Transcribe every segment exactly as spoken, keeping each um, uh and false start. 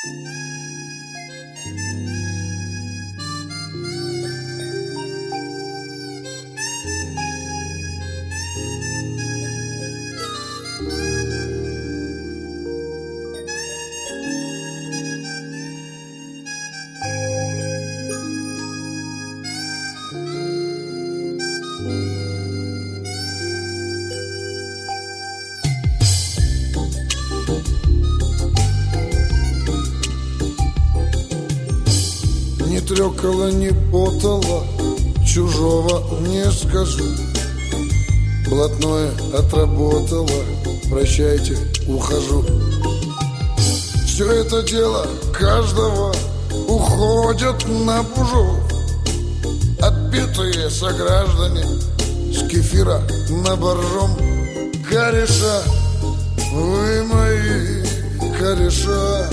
Не трёкала, не потала, чужого не скажу. Блатное отработала, прощайте, ухожу. Все это дело каждого уходят на бужу. Отпетые сограждане с кефира на боржом. Кореша, вы мои кореша,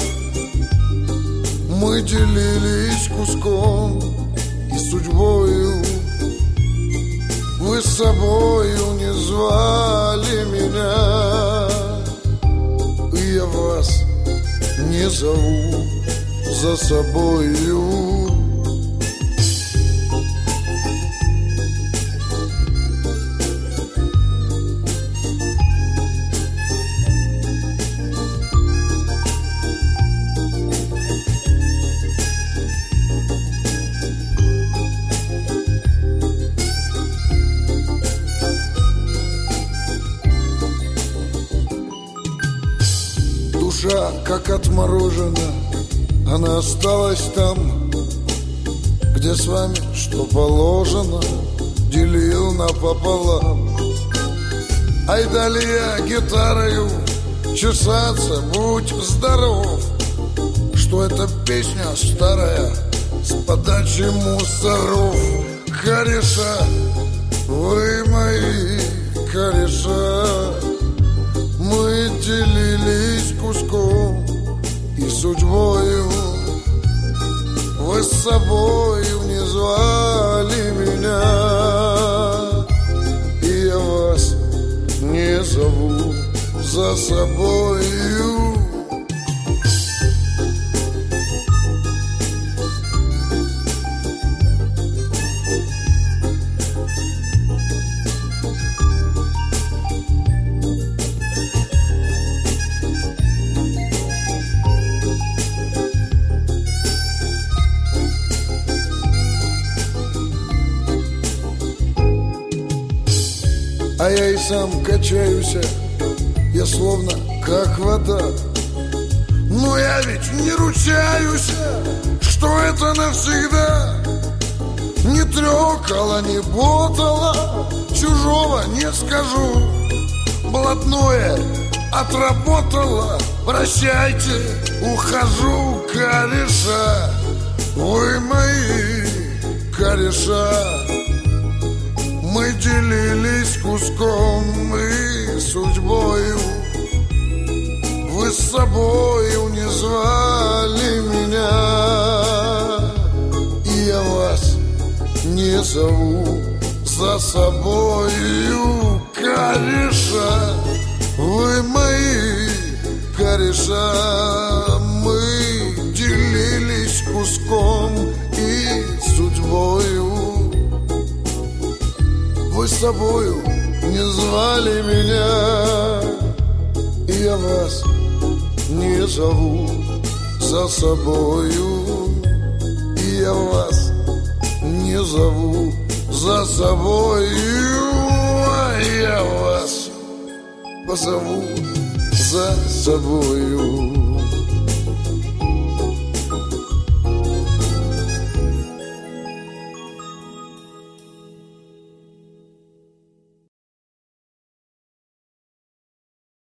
мы делились куском и судьбою. Вы с собою не звали меня, и я вас не зову за собою. Душа, как отморожена, она осталась там, где с вами, что положено, делил напополам. Ай, дали я гитарою чесаться, будь здоров, что эта песня старая с подачи мусоров. Кореша, вы мои кореша, мы делились куском и судьбою. Вы с собою не звали меня, и я вас не зову за собою. А я и сам качаюсь, я словно как вода. Но я ведь не ручаюсь, что это навсегда. Не трёкала, не ботала, чужого не скажу. Блатное отработала, прощайте, ухожу. Кореша, вы мои кореша, мы делились куском и судьбою. Вы с собою не звали меня, и я вас не зову за собою. Кореша, вы мои кореша, мы делились куском и судьбою. Вы с собою не звали меня, и я вас не зову за собою. И я вас не зову за собою, а я вас позову за собою.